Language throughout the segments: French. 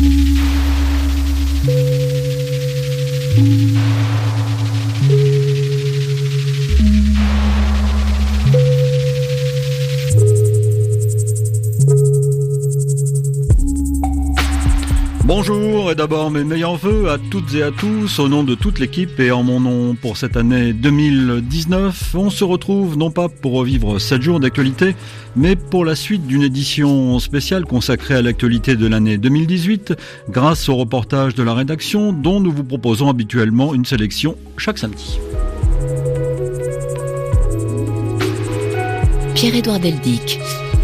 Bonjour et d'abord mes meilleurs vœux à toutes et à tous au nom de toute l'équipe et en mon nom pour cette année 2019. On se retrouve non pas pour revivre 7 jours d'actualité, mais pour la suite d'une édition spéciale consacrée à l'actualité de l'année 2018 grâce au reportage de la rédaction dont nous vous proposons habituellement une sélection chaque samedi. Pierre-Édouard Deldic.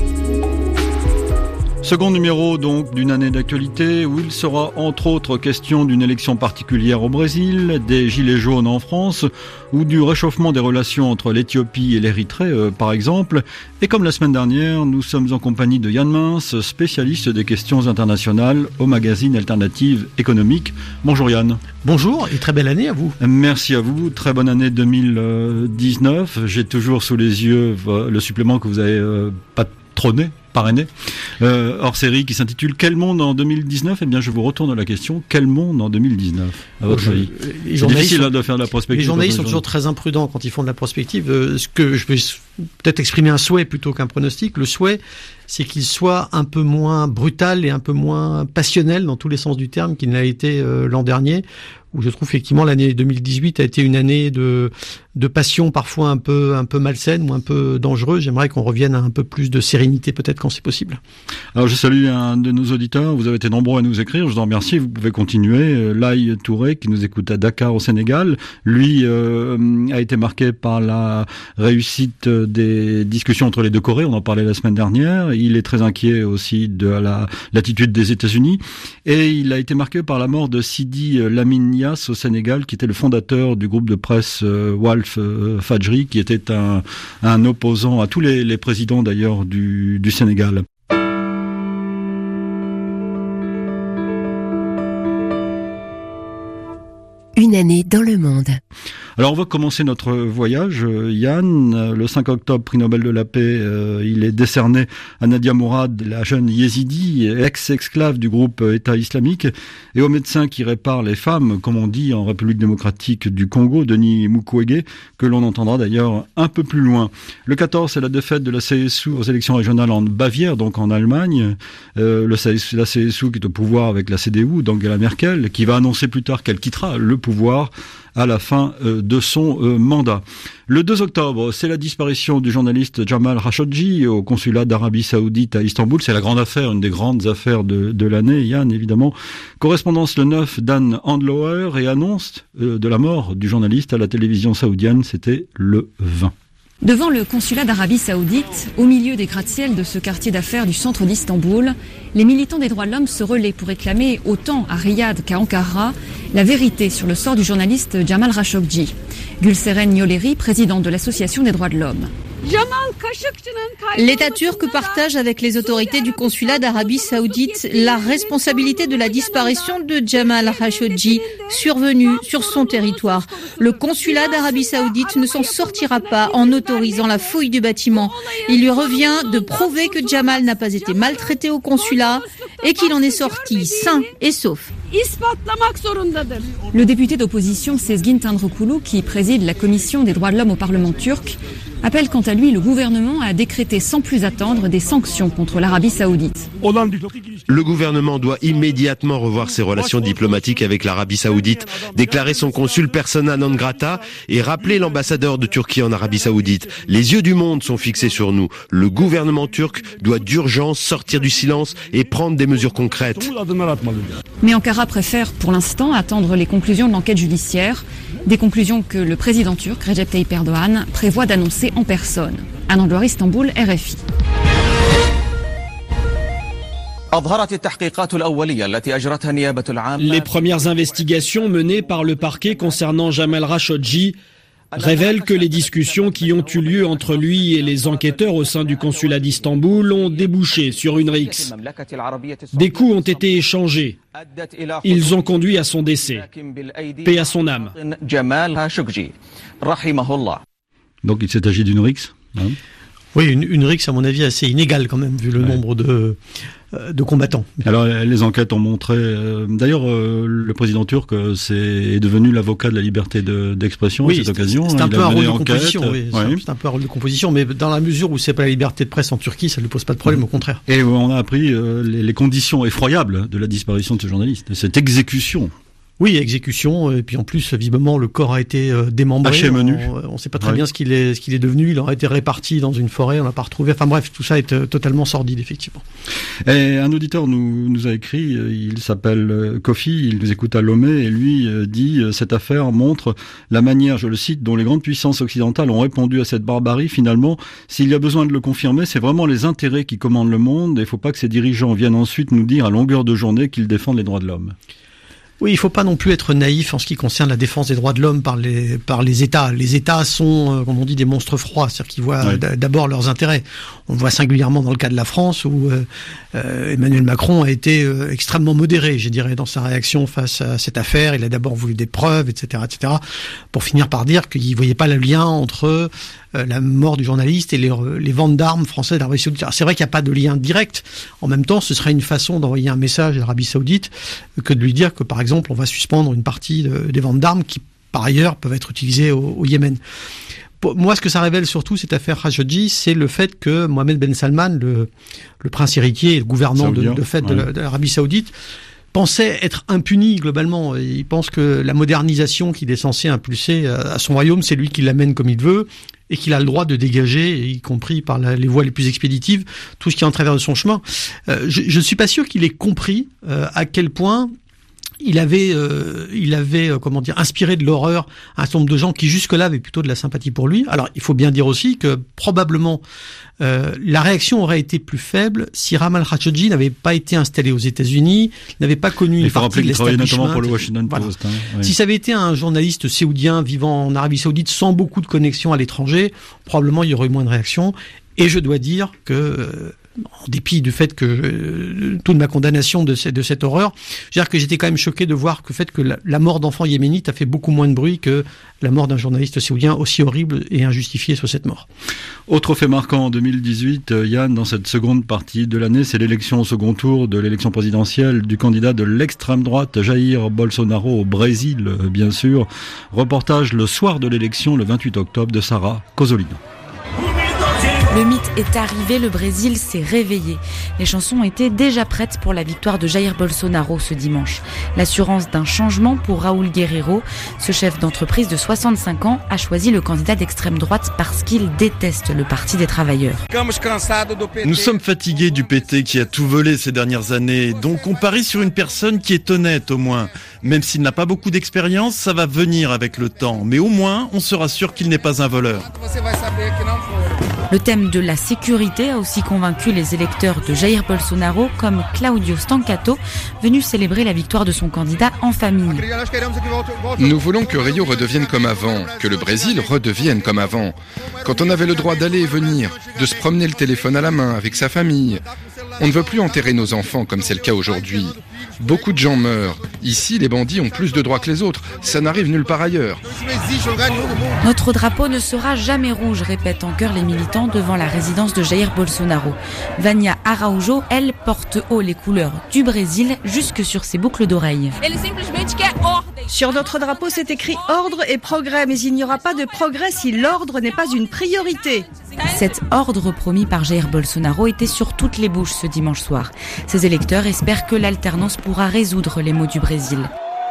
Second numéro donc d'une année d'actualité où il sera entre autres question d'une élection particulière au Brésil, des gilets jaunes en France ou du réchauffement des relations entre l'Éthiopie et l'Érythrée par exemple. Et comme la semaine dernière, nous sommes en compagnie de Yann Mince, spécialiste des questions internationales au magazine Alternative économique. Bonjour Yann. Bonjour et très belle année à vous. Merci à vous, très bonne année 2019. J'ai toujours sous les yeux le supplément que vous avez parrainé, hors série qui s'intitule Quel monde en 2019 ? Eh bien, je vous retourne la question. Quel monde en 2019 à votre avis ? C'est difficile de faire de la prospective. Les journalistes sont toujours très imprudents quand ils font de la prospective. Ce que je vais peut-être exprimer un souhait plutôt qu'un pronostic. Le souhait, c'est qu'il soit un peu moins brutal et un peu moins passionnel dans tous les sens du terme qu'il n'a été l'an dernier, où je trouve effectivement l'année 2018 a été une année de passion parfois un peu malsaine ou un peu dangereuse. J'aimerais qu'on revienne à un peu plus de sérénité peut-être quand c'est possible. Alors je salue un de nos auditeurs, vous avez été nombreux à nous écrire, je vous en remercie, vous pouvez continuer. Laï Touré qui nous écoute à Dakar au Sénégal, lui a été marqué par la réussite des discussions entre les deux Corées, on en parlait la semaine dernière. Il est très inquiet aussi de l'attitude des États-Unis et il a été marqué par la mort de Sidi Lamine Niasse au Sénégal, qui était le fondateur du groupe de presse Walf Fadjri, qui était un opposant à tous les présidents d'ailleurs du Sénégal. Une année dans le monde. Alors on va commencer notre voyage, Yann. Le 5 octobre, prix Nobel de la paix, il est décerné à Nadia Mourad, la jeune yézidi, ex-esclave du groupe État islamique, et au médecin qui répare les femmes, comme on dit en République démocratique du Congo, Denis Mukwege, que l'on entendra d'ailleurs un peu plus loin. Le 14, c'est la défaite de la CSU aux élections régionales en Bavière, donc en Allemagne. La CSU qui est au pouvoir avec la CDU d'Angela Merkel, qui va annoncer plus tard qu'elle quittera le pouvoir à la fin de son mandat. Le 2 octobre, c'est la disparition du journaliste Jamal Khashoggi au consulat d'Arabie Saoudite à Istanbul. C'est la grande affaire, une des grandes affaires de l'année, Yann, évidemment. Correspondance le 9 d'Anne Handlower et annonce de la mort du journaliste à la télévision saoudienne, c'était le 20. Devant le consulat d'Arabie Saoudite, au milieu des gratte-ciels de ce quartier d'affaires du centre d'Istanbul, les militants des droits de l'homme se relaient pour réclamer, autant à Riyad qu'à Ankara, la vérité sur le sort du journaliste Jamal Khashoggi. Gülseren Yolleri, présidente de l'Association des droits de l'homme. L'État turc partage avec les autorités du consulat d'Arabie Saoudite la responsabilité de la disparition de Jamal Khashoggi, survenu sur son territoire. Le consulat d'Arabie Saoudite ne s'en sortira pas en autorisant la fouille du bâtiment. Il lui revient de prouver que Jamal n'a pas été maltraité au consulat et qu'il en est sorti sain et sauf. Le député d'opposition Sezgin Tanrıkulu, qui préside la commission des droits de l'homme au Parlement turc, appelle quant à lui le gouvernement à décréter sans plus attendre des sanctions contre l'Arabie Saoudite. Le gouvernement doit immédiatement revoir ses relations diplomatiques avec l'Arabie Saoudite, déclarer son consul persona non grata et rappeler l'ambassadeur de Turquie en Arabie Saoudite. Les yeux du monde sont fixés sur nous. Le gouvernement turc doit d'urgence sortir du silence et prendre des mesures concrètes. Mais Ankara préfère pour l'instant attendre les conclusions de l'enquête judiciaire, des conclusions que le président turc Recep Tayyip Erdoğan prévoit d'annoncer en personne. Anne Handlower, Istanbul, RFI. Les premières investigations menées par le parquet concernant Jamal Khashoggi révèlent que les discussions qui ont eu lieu entre lui et les enquêteurs au sein du consulat d'Istanbul ont débouché sur une rixe. Des coups ont été échangés. Ils ont conduit à son décès. Paix à son âme. Donc il s'est agi d'une rixe, hein ? Oui, une rixe à mon avis assez inégale quand même, vu le nombre de combattants. Alors les enquêtes ont montré, d'ailleurs le président turc est devenu l'avocat de la liberté d'expression à cette occasion. C'est un peu un rôle de composition, c'est un peu un rôle de composition, mais dans la mesure où c'est pas la liberté de presse en Turquie, ça ne lui pose pas de problème, au contraire. Et on a appris les conditions effroyables de la disparition de ce journaliste, cette exécution. Oui, exécution, et puis en plus, visiblement, le corps a été démembré. On ne sait pas très bien ce qu'il est devenu. Il aurait été réparti dans une forêt, on l'a pas retrouvé. Enfin bref, tout ça est totalement sordide, effectivement. Et un auditeur nous a écrit, il s'appelle Kofi, il nous écoute à Lomé, et lui dit « Cette affaire montre la manière, je le cite, dont les grandes puissances occidentales ont répondu à cette barbarie. Finalement, s'il y a besoin de le confirmer, c'est vraiment les intérêts qui commandent le monde, et il ne faut pas que ces dirigeants viennent ensuite nous dire à longueur de journée qu'ils défendent les droits de l'homme. » Oui, il faut pas non plus être naïf en ce qui concerne la défense des droits de l'homme par les États. Les États sont, comme on dit, des monstres froids, c'est-à-dire qu'ils voient d'abord leurs intérêts. On le voit singulièrement dans le cas de la France, où Emmanuel Macron a été extrêmement modéré, je dirais, dans sa réaction face à cette affaire. Il a d'abord voulu des preuves, etc., pour finir par dire qu'il voyait pas le lien entre la mort du journaliste et les ventes d'armes françaises d'Arabie Saoudite. Alors, c'est vrai qu'il n'y a pas de lien direct. En même temps, ce serait une façon d'envoyer un message à l'Arabie Saoudite que de lui dire que, par exemple, on va suspendre une partie des ventes d'armes qui, par ailleurs, peuvent être utilisées au Yémen. Pour moi, ce que ça révèle surtout, cette affaire Khashoggi, c'est le fait que Mohammed Ben Salman, le prince héritier et le gouvernant de l'Arabie Saoudite, pensait être impuni globalement. Il pense que la modernisation qu'il est censé impulser à son royaume, c'est lui qui l'amène comme il veut, et qu'il a le droit de dégager, y compris par les voies les plus expéditives, tout ce qui est en travers de son chemin. Je ne suis pas sûr qu'il ait compris à quel point il avait inspiré de l'horreur un certain nombre de gens qui jusque-là avaient plutôt de la sympathie pour lui. Alors, il faut bien dire aussi que probablement la réaction aurait été plus faible si Jamal Khashoggi n'avait pas été installé aux États-Unis, n'avait pas connu une partie de l'establishment. Notamment pour le Washington Post. Si ça avait été un journaliste saoudien vivant en Arabie Saoudite sans beaucoup de connexions à l'étranger, probablement il y aurait eu moins de réactions. Et je dois dire que en dépit du fait que toute ma condamnation de cette horreur, je veux dire que j'étais quand même choqué de voir que le fait que la mort d'enfants yéménites a fait beaucoup moins de bruit que la mort d'un journaliste saoudien aussi horrible et injustifiée sur cette mort. Autre fait marquant en 2018, Yann, dans cette seconde partie de l'année, c'est l'élection au second tour de l'élection présidentielle du candidat de l'extrême droite, Jair Bolsonaro, au Brésil, bien sûr. Reportage le soir de l'élection, le 28 octobre, de Sarah Cosolino. Le mythe est arrivé, le Brésil s'est réveillé. Les chansons étaient déjà prêtes pour la victoire de Jair Bolsonaro ce dimanche. L'assurance d'un changement pour Raúl Guerreiro. Ce chef d'entreprise de 65 ans a choisi le candidat d'extrême droite parce qu'il déteste le Parti des travailleurs. Nous sommes fatigués du PT qui a tout volé ces dernières années, donc on parie sur une personne qui est honnête au moins. Même s'il n'a pas beaucoup d'expérience, ça va venir avec le temps, mais au moins on sera sûr qu'il n'est pas un voleur. Le thème de la sécurité a aussi convaincu les électeurs de Jair Bolsonaro, comme Claudio Stancato, venu célébrer la victoire de son candidat en famille. Nous voulons que Rio redevienne comme avant, que le Brésil redevienne comme avant. Quand on avait le droit d'aller et venir, de se promener le téléphone à la main avec sa famille. On ne veut plus enterrer nos enfants comme c'est le cas aujourd'hui. Beaucoup de gens meurent. Ici, les bandits ont plus de droits que les autres. Ça n'arrive nulle part ailleurs. Notre drapeau ne sera jamais rouge, répètent en chœur les militants devant la résidence de Jair Bolsonaro. Vania Araújo, elle, porte haut les couleurs du Brésil jusque sur ses boucles d'oreilles. Sur notre drapeau, c'est écrit ordre et progrès, mais il n'y aura pas de progrès si l'ordre n'est pas une priorité. Cet ordre promis par Jair Bolsonaro était sur toutes les bouches ce dimanche soir. Ses électeurs espèrent que l'alternance pourra résoudre les maux du Brésil.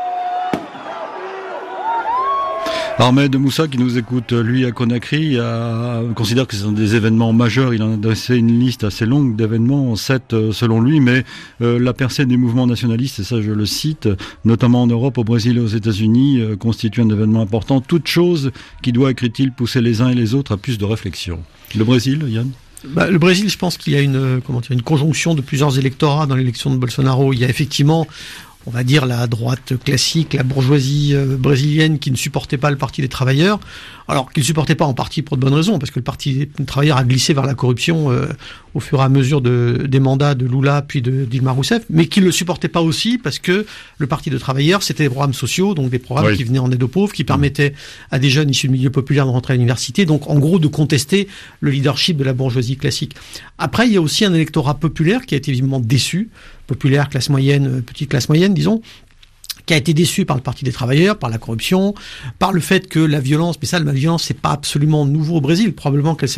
Ahmed Moussa, qui nous écoute, lui, à Conakry, considère que ce sont des événements majeurs. Il en a dressé une liste assez longue d'événements, 7 selon lui, mais la percée des mouvements nationalistes, et ça je le cite, notamment en Europe, au Brésil et aux États-Unis, constitue un événement important. Toute chose qui doit, écrit-il, pousser les uns et les autres à plus de réflexion. Le Brésil, Yann ? Le Brésil, je pense qu'il y a une conjonction de plusieurs électorats dans l'élection de Bolsonaro. Il y a effectivement, on va dire la droite classique, la bourgeoisie brésilienne qui ne supportait pas le Parti des travailleurs, alors qu'il ne supportait pas en partie pour de bonnes raisons, parce que le Parti des travailleurs a glissé vers la corruption au fur et à mesure des mandats de Lula puis de Dilma Rousseff, mais qu'il ne le supportait pas aussi parce que le Parti des travailleurs, c'était des programmes sociaux, donc des programmes qui venaient en aide aux pauvres, qui permettaient à des jeunes issus de milieux populaires de rentrer à l'université, donc en gros de contester le leadership de la bourgeoisie classique. Après, il y a aussi un électorat populaire qui a été vivement déçu, populaire, classe moyenne, petite classe moyenne, disons, qui a été déçu par le Parti des travailleurs, par la corruption, par le fait que la violence, mais ça, la violence, c'est pas absolument nouveau au Brésil, probablement qu'elle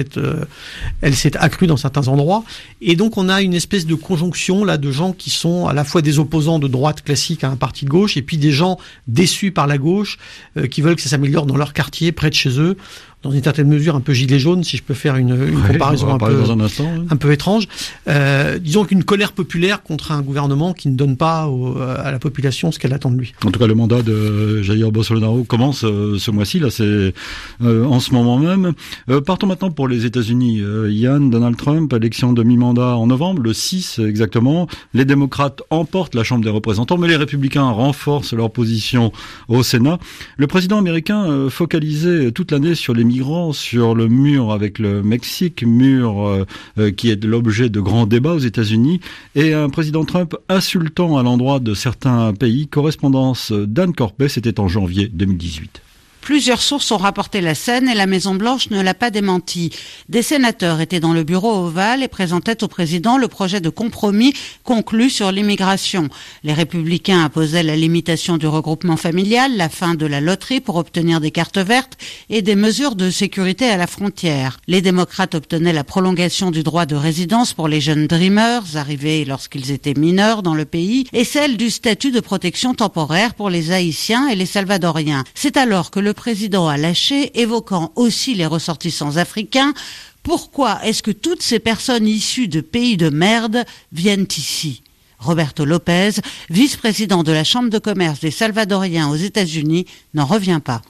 s'est accrue dans certains endroits, et donc on a une espèce de conjonction là de gens qui sont à la fois des opposants de droite classique à un parti de gauche, et puis des gens déçus par la gauche, qui veulent que ça s'améliore dans leur quartier, près de chez eux, dans une certaine mesure un peu gilet jaune, si je peux faire une comparaison un peu étrange. Disons qu'une colère populaire contre un gouvernement qui ne donne pas à la population ce qu'elle attend de lui. En tout cas, le mandat de Jair Bolsonaro commence ce mois-ci, là, c'est en ce moment même. Partons maintenant pour les États-Unis. Yann, Donald Trump, élection de mi-mandat en novembre, le 6 exactement. Les démocrates emportent la Chambre des représentants, mais les républicains renforcent leur position au Sénat. Le président américain focalisait toute l'année sur les migrants, sur le mur avec le Mexique, mur qui est l'objet de grands débats aux États-Unis, et un président Trump insultant à l'endroit de certains pays. Correspondance d'Anne Corpet, c'était en janvier 2018. Plusieurs sources ont rapporté la scène et la Maison-Blanche ne l'a pas démenti. Des sénateurs étaient dans le bureau ovale et présentaient au président le projet de compromis conclu sur l'immigration. Les républicains imposaient la limitation du regroupement familial, la fin de la loterie pour obtenir des cartes vertes et des mesures de sécurité à la frontière. Les démocrates obtenaient la prolongation du droit de résidence pour les jeunes Dreamers, arrivés lorsqu'ils étaient mineurs dans le pays, et celle du statut de protection temporaire pour les Haïtiens et les Salvadoriens. C'est alors que le président a lâché, évoquant aussi les ressortissants africains. Pourquoi est-ce que toutes ces personnes issues de pays de merde viennent ici ? Roberto Lopez, vice-président de la Chambre de commerce des Salvadoriens aux États-Unis, n'en revient pas.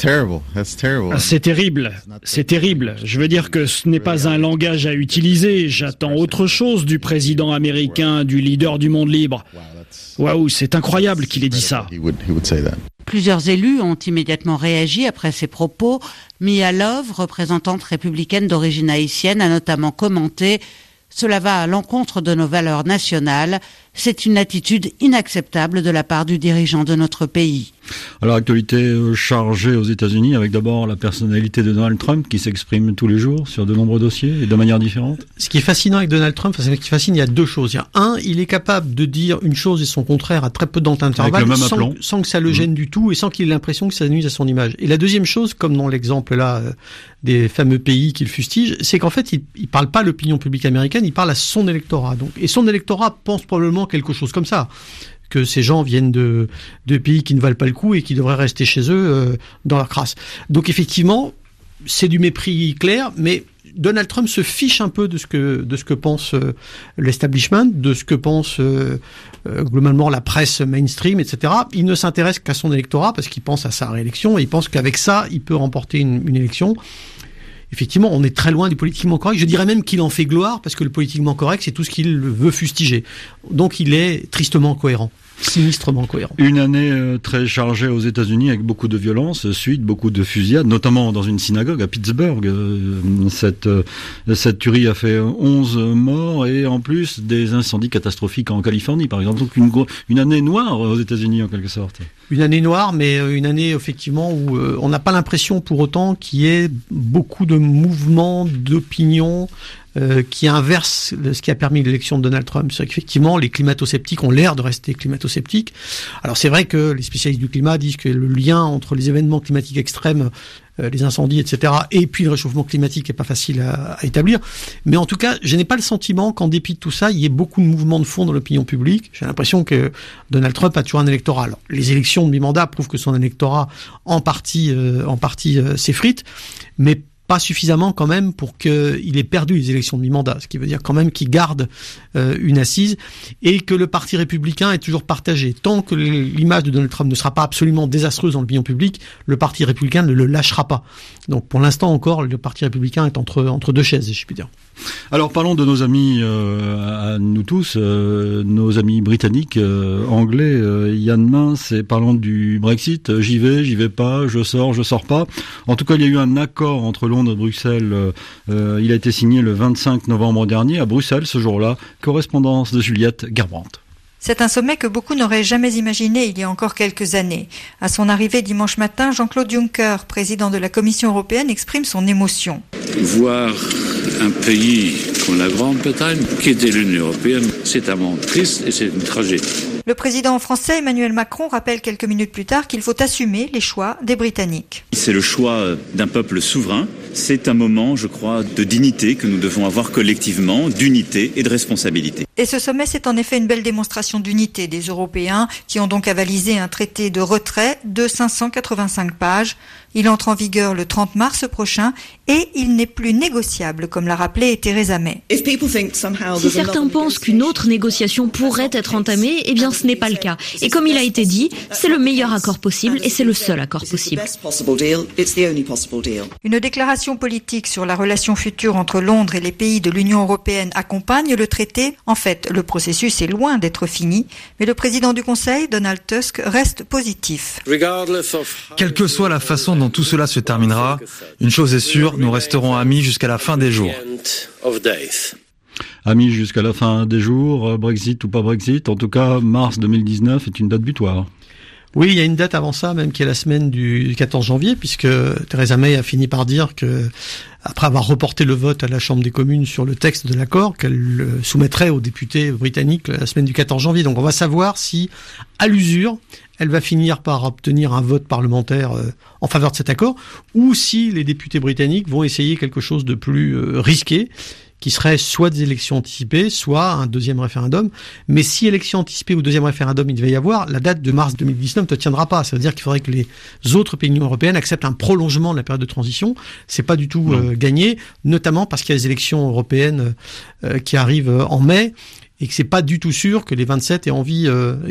C'est terrible, c'est terrible. Je veux dire que ce n'est pas un langage à utiliser. J'attends autre chose du président américain, du leader du monde libre. Waouh, c'est incroyable qu'il ait dit ça. Plusieurs élus ont immédiatement réagi après ces propos. Mia Love, représentante républicaine d'origine haïtienne, a notamment commenté « Cela va à l'encontre de nos valeurs nationales. C'est une attitude inacceptable de la part du dirigeant de notre pays. » Alors, actualité chargée aux États-Unis avec d'abord la personnalité de Donald Trump qui s'exprime tous les jours sur de nombreux dossiers et de manière différente. Ce qui est fascinant avec Donald Trump, ce qui fascine, il y a deux choses. Il y a un, il est capable de dire une chose et son contraire à très peu d'intervalle sans que ça le gêne du tout et sans qu'il ait l'impression que ça nuise à son image. Et la deuxième chose, comme dans l'exemple là des fameux pays qu'il fustige, c'est qu'en fait, il parle pas à l'opinion publique américaine, il parle à son électorat. Donc, et son électorat pense probablement quelque chose comme ça, que ces gens viennent de pays qui ne valent pas le coup et qui devraient rester chez eux dans leur crasse. Donc effectivement, c'est du mépris clair, mais Donald Trump se fiche un peu de ce que pense l'establishment, de ce que pense globalement la presse mainstream, etc. Il ne s'intéresse qu'à son électorat parce qu'il pense à sa réélection et il pense qu'avec ça, il peut remporter une élection. Effectivement, on est très loin du politiquement correct. Je dirais même qu'il en fait gloire parce que le politiquement correct, c'est tout ce qu'il veut fustiger. Donc il est tristement cohérent. Sinistrement cohérent. Une année très chargée aux États-Unis avec beaucoup de violence, suite beaucoup de fusillades, notamment dans une synagogue à Pittsburgh. Cette tuerie a fait 11 morts et en plus des incendies catastrophiques en Californie, par exemple. Donc une année noire aux États-Unis en quelque sorte. Une année noire, mais une année effectivement où on n'a pas l'impression pour autant qu'il y ait beaucoup de mouvements d'opinion qui inverse ce qui a permis l'élection de Donald Trump. C'est qu'effectivement, les climato-sceptiques ont l'air de rester climato-sceptiques. Alors c'est vrai que les spécialistes du climat disent que le lien entre les événements climatiques extrêmes, les incendies, etc., et puis le réchauffement climatique n'est pas facile à établir. Mais en tout cas, je n'ai pas le sentiment qu'en dépit de tout ça, il y ait beaucoup de mouvements de fond dans l'opinion publique. J'ai l'impression que Donald Trump a toujours un électorat. Alors, les élections de mi-mandat prouvent que son électorat, en partie s'effrite, mais pas suffisamment quand même pour qu'il ait perdu les élections de mi-mandat, ce qui veut dire quand même qu'il garde une assise et que le parti républicain est toujours partagé. Tant que l'image de Donald Trump ne sera pas absolument désastreuse dans l'opinion publique, le parti républicain ne le lâchera pas. Donc pour l'instant encore, le parti républicain est entre deux chaises, si je puis dire. Alors parlons de nos amis, à nous tous, nos amis britanniques, anglais, Yann Mince, et parlons du Brexit, j'y vais pas, je sors pas. En tout cas, il y a eu un accord entre Londres et Bruxelles, il a été signé le 25 novembre dernier à Bruxelles ce jour-là. Correspondance de Juliette Gerbrandt. C'est un sommet que beaucoup n'auraient jamais imaginé il y a encore quelques années. À son arrivée dimanche matin, Jean-Claude Juncker, président de la Commission européenne, exprime son émotion. Voir un pays comme la Grande-Bretagne quitter l'Union européenne, c'est un moment triste et c'est une tragédie. Le président français Emmanuel Macron rappelle quelques minutes plus tard qu'il faut assumer les choix des Britanniques. C'est le choix d'un peuple souverain. C'est un moment, je crois, de dignité que nous devons avoir collectivement, d'unité et de responsabilité. Et ce sommet, c'est en effet une belle démonstration d'unité des Européens qui ont donc avalisé un traité de retrait de 585 pages. Il entre en vigueur le 30 mars prochain et il n'est plus négociable, comme l'a rappelé Theresa May. Si certains pensent qu'une autre négociation pourrait être entamée, eh bien ce n'est pas le cas. Et comme il a été dit, c'est le meilleur accord possible et c'est le seul accord possible. Une déclaration politique sur la relation future entre Londres et les pays de l'Union européenne accompagne le traité. En fait, le processus est loin d'être fini, mais le président du Conseil, Donald Tusk, reste positif. Quelle que soit la façon dont tout cela se terminera, une chose est sûre, nous resterons amis jusqu'à la fin des jours. Amis jusqu'à la fin des jours, Brexit ou pas Brexit, en tout cas, mars 2019 est une date butoir. Oui, il y a une date avant ça, même qui est la semaine du 14 janvier, puisque Theresa May a fini par dire que, après avoir reporté le vote à la Chambre des communes sur le texte de l'accord, qu'elle le soumettrait aux députés britanniques la semaine du 14 janvier. Donc on va savoir si, à l'usure, elle va finir par obtenir un vote parlementaire en faveur de cet accord, ou si les députés britanniques vont essayer quelque chose de plus risqué, qui serait soit des élections anticipées, soit un deuxième référendum. Mais si élection anticipée ou deuxième référendum il devait y avoir, la date de mars 2019 ne tiendra pas. Ça veut dire qu'il faudrait que les autres pays de l'Union européenne acceptent un prolongement de la période de transition. C'est pas du tout gagné, notamment parce qu'il y a les élections européennes qui arrivent en mai, et que c'est pas du tout sûr que les 27 aient envie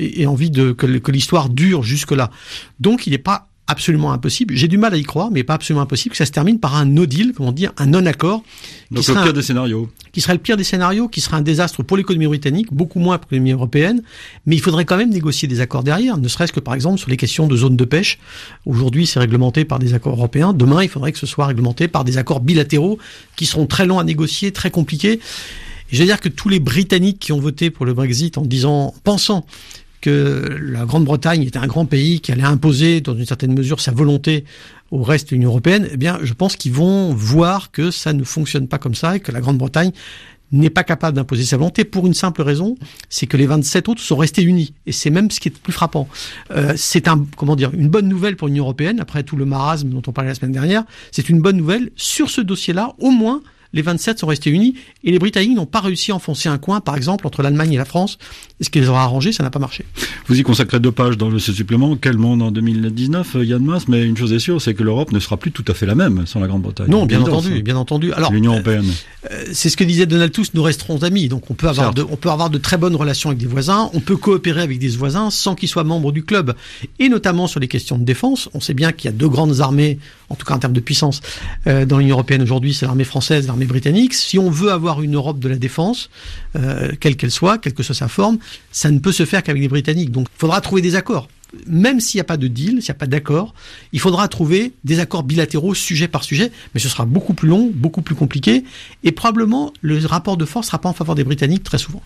que l'histoire dure jusque-là. Donc il n'est pas absolument impossible. J'ai du mal à y croire, mais pas absolument impossible que ça se termine par un no deal, comme on dit, un non-accord. Donc le pire des scénarios. Qui serait le pire des scénarios, qui serait un désastre pour l'économie britannique, beaucoup moins pour l'économie européenne, mais il faudrait quand même négocier des accords derrière, ne serait-ce que par exemple sur les questions de zones de pêche. Aujourd'hui, c'est réglementé par des accords européens. Demain, il faudrait que ce soit réglementé par des accords bilatéraux qui seront très longs à négocier, très compliqués. Et je veux dire que tous les Britanniques qui ont voté pour le Brexit pensant que la Grande-Bretagne était un grand pays qui allait imposer, dans une certaine mesure, sa volonté au reste de l'Union européenne, eh bien, je pense qu'ils vont voir que ça ne fonctionne pas comme ça et que la Grande-Bretagne n'est pas capable d'imposer sa volonté pour une simple raison, c'est que les 27 autres sont restés unis. Et c'est même ce qui est le plus frappant. C'est une bonne nouvelle pour l'Union européenne, après tout le marasme dont on parlait la semaine dernière. C'est une bonne nouvelle. Sur ce dossier-là, au moins, les 27 sont restés unis et les Britanniques n'ont pas réussi à enfoncer un coin, par exemple, entre l'Allemagne et la France. Et ce qui les aura arrangés, ça n'a pas marché. Vous y consacrez 2 pages dans ce supplément. Quel monde en 2019, Yann Mince, mais une chose est sûre, c'est que l'Europe ne sera plus tout à fait la même sans la Grande-Bretagne. Non, bien entendu. Alors, l'Union européenne. C'est ce que disait Donald Tusk, nous resterons amis. Donc on peut avoir de très bonnes relations avec des voisins, on peut coopérer avec des voisins sans qu'ils soient membres du club. Et notamment sur les questions de défense, on sait bien qu'il y a 2 grandes armées, en tout cas en termes de puissance, dans l'Union européenne aujourd'hui, c'est l'armée française et l'armée britannique. Si on veut avoir une Europe de la défense, quelle qu'elle soit, quelle que soit sa forme, ça ne peut se faire qu'avec les Britanniques. Donc il faudra trouver des accords. Même s'il n'y a pas de deal, s'il n'y a pas d'accord, il faudra trouver des accords bilatéraux sujet par sujet, mais ce sera beaucoup plus long, beaucoup plus compliqué, et probablement le rapport de force ne sera pas en faveur des Britanniques très souvent.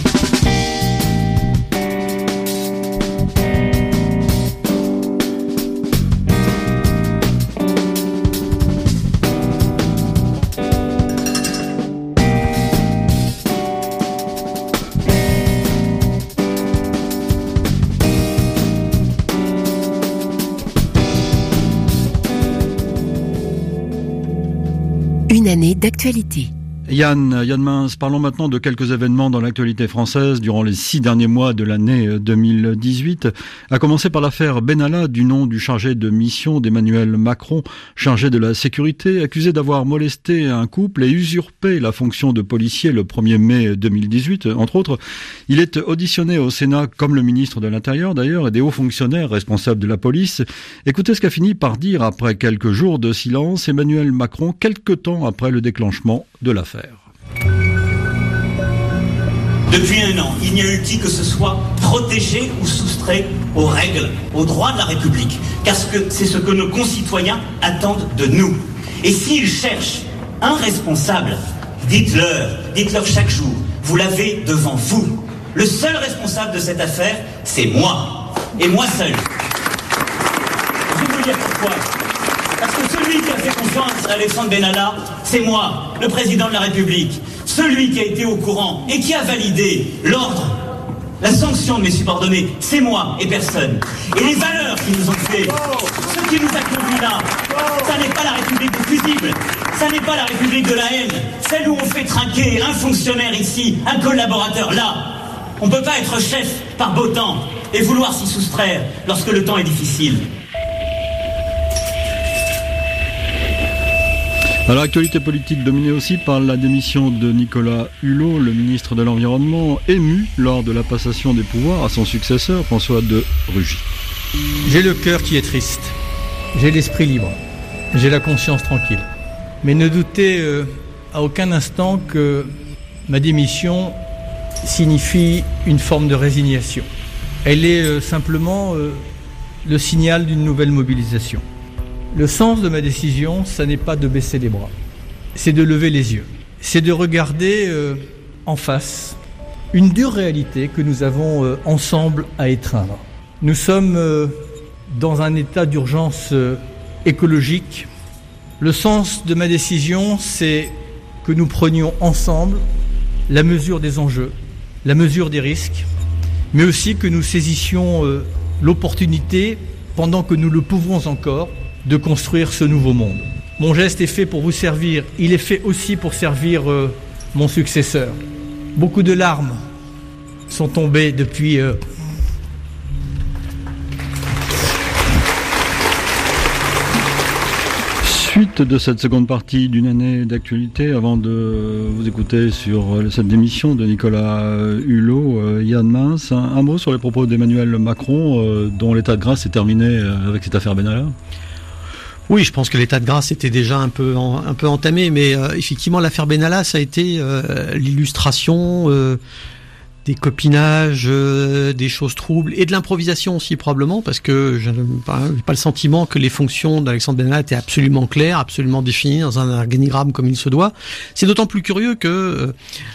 Une année d'actualité. Yann Mince, parlons maintenant de quelques événements dans l'actualité française durant les 6 derniers mois de l'année 2018. À commencer par l'affaire Benalla, du nom du chargé de mission d'Emmanuel Macron, chargé de la sécurité, accusé d'avoir molesté un couple et usurpé la fonction de policier le 1er mai 2018, entre autres. Il est auditionné au Sénat comme le ministre de l'Intérieur d'ailleurs et des hauts fonctionnaires responsables de la police. Écoutez ce qu'a fini par dire après quelques jours de silence Emmanuel Macron, quelque temps après le déclenchement de l'affaire. Depuis 1 an, il n'y a eu qui que ce soit protégé ou soustrait aux règles, aux droits de la République. Car c'est ce que nos concitoyens attendent de nous. Et s'ils cherchent un responsable, dites-leur chaque jour. Vous l'avez devant vous. Le seul responsable de cette affaire, c'est moi. Et moi seul. Je vais vous dire pourquoi. Parce que celui qui a fait confiance à Alexandre Benalla, c'est moi, le président de la République. Celui qui a été au courant et qui a validé l'ordre, la sanction de mes subordonnés, c'est moi et personne. Et les valeurs qui nous ont tués, ce qui nous a conduits là, ça n'est pas la République des fusibles, ça n'est pas la République de la haine, celle où on fait trinquer un fonctionnaire ici, un collaborateur là. On ne peut pas être chef par beau temps et vouloir s'y soustraire lorsque le temps est difficile. Alors, l'actualité politique dominée aussi par la démission de Nicolas Hulot, le ministre de l'Environnement, ému lors de la passation des pouvoirs à son successeur, François de Rugy. J'ai le cœur qui est triste, j'ai l'esprit libre, j'ai la conscience tranquille. Mais ne doutez à aucun instant que ma démission signifie une forme de résignation. Elle est simplement le signal d'une nouvelle mobilisation. Le sens de ma décision, ça n'est pas de baisser les bras, c'est de lever les yeux, c'est de regarder en face une dure réalité que nous avons ensemble à étreindre. Nous sommes dans un état d'urgence écologique. Le sens de ma décision, c'est que nous prenions ensemble la mesure des enjeux, la mesure des risques, mais aussi que nous saisissions l'opportunité, pendant que nous le pouvons encore, de construire ce nouveau monde. Mon geste est fait pour vous servir, il est fait aussi pour servir mon successeur. Beaucoup de larmes sont tombées depuis... Suite de cette seconde partie d'une année d'actualité, avant de vous écouter sur cette démission de Nicolas Hulot, Yann Mince, un mot sur les propos d'Emmanuel Macron, dont l'état de grâce est terminé avec cette affaire Benalla. Oui, je pense que l'état de grâce était déjà un peu entamé, mais effectivement l'affaire Benalla, ça a été l'illustration des copinages, des choses troubles et de l'improvisation aussi probablement, parce que je n'ai pas le sentiment que les fonctions d'Alexandre Benalla étaient absolument claires, absolument définies dans un organigramme comme il se doit. C'est d'autant plus curieux que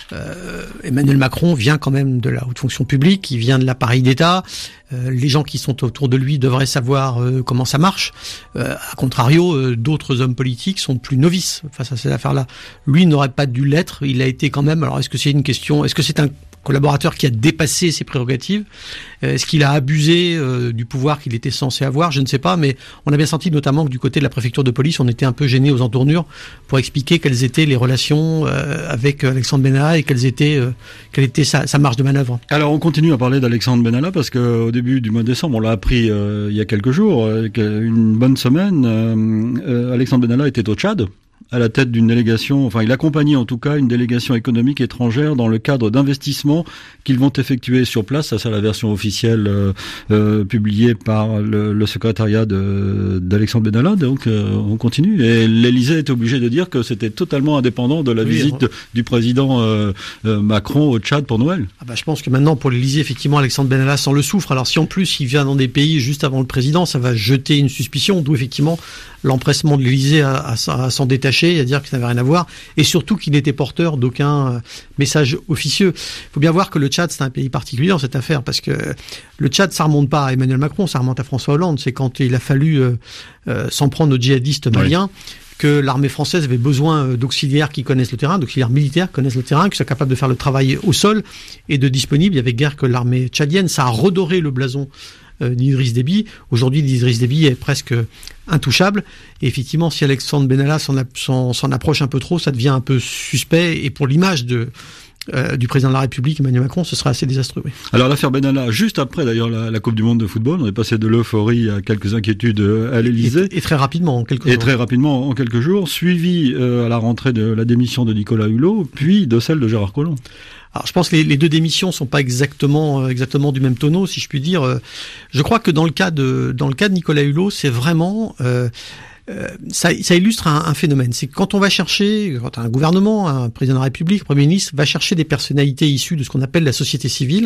Emmanuel Macron vient quand même de la haute fonction publique, il vient de l'appareil d'État. Les gens qui sont autour de lui devraient savoir comment ça marche. A contrario, d'autres hommes politiques sont plus novices face à cette affaire-là. Lui n'aurait pas dû l'être. Il a été quand même. Alors, est-ce que c'est un collaborateur qui a dépassé ses prérogatives? Est-ce qu'il a abusé du pouvoir qu'il était censé avoir? Je ne sais pas, mais on a bien senti notamment que du côté de la préfecture de police, on était un peu gêné aux entournures pour expliquer quelles étaient les relations avec Alexandre Benalla et quelle était sa marge de manœuvre. Alors on continue à parler d'Alexandre Benalla parce qu'au début du mois de décembre, on l'a appris il y a quelques jours, une bonne semaine, Alexandre Benalla était au Tchad, à la tête d'une délégation, enfin il accompagnait en tout cas une délégation économique étrangère dans le cadre d'investissements qu'ils vont effectuer sur place. Ça, c'est la version officielle publiée par le secrétariat d'Alexandre Benalla. Donc on continue. Et l'Élysée est obligé de dire que c'était totalement indépendant de la visite du président Macron au Tchad pour Noël. Je pense que maintenant pour l'Élysée, effectivement, Alexandre Benalla s'en le souffre. Alors si en plus il vient dans des pays juste avant le président, ça va jeter une suspicion, d'où effectivement l'empressement de l'Élysée à s'en détacher, à dire que ça n'avait rien à voir, et surtout qu'il n'était porteur d'aucun message officieux. Il faut bien voir que le Tchad, c'est un pays particulier dans cette affaire, parce que le Tchad, ça remonte pas à Emmanuel Macron, ça remonte à François Hollande. C'est quand il a fallu s'en prendre aux djihadistes maliens, que l'armée française avait besoin d'auxiliaires qui connaissent le terrain, d'auxiliaires militaires qui connaissent le terrain, qui soient capables de faire le travail au sol et de disponibles. Il y avait guère que l'armée tchadienne. Ça a redoré le blason d'Idriss Déby. Aujourd'hui, Idriss Déby est presque intouchable. Et effectivement, si Alexandre Benalla s'en approche un peu trop, ça devient un peu suspect. Et pour l'image du président de la République, Emmanuel Macron, ce serait assez désastreux. Oui. Alors l'affaire Benalla, juste après d'ailleurs la Coupe du Monde de football, on est passé de l'euphorie à quelques inquiétudes à l'Élysée. Et très rapidement, en quelques jours. Suivi à la rentrée de la démission de Nicolas Hulot, puis de celle de Gérard Collomb. Alors je pense que les deux démissions sont pas exactement du même tonneau, si je puis dire. Je crois que dans le cas de Nicolas Hulot, c'est vraiment ça illustre un phénomène. C'est que quand on va chercher, quand un gouvernement, un président de la République, un Premier ministre, va chercher des personnalités issues de ce qu'on appelle la société civile,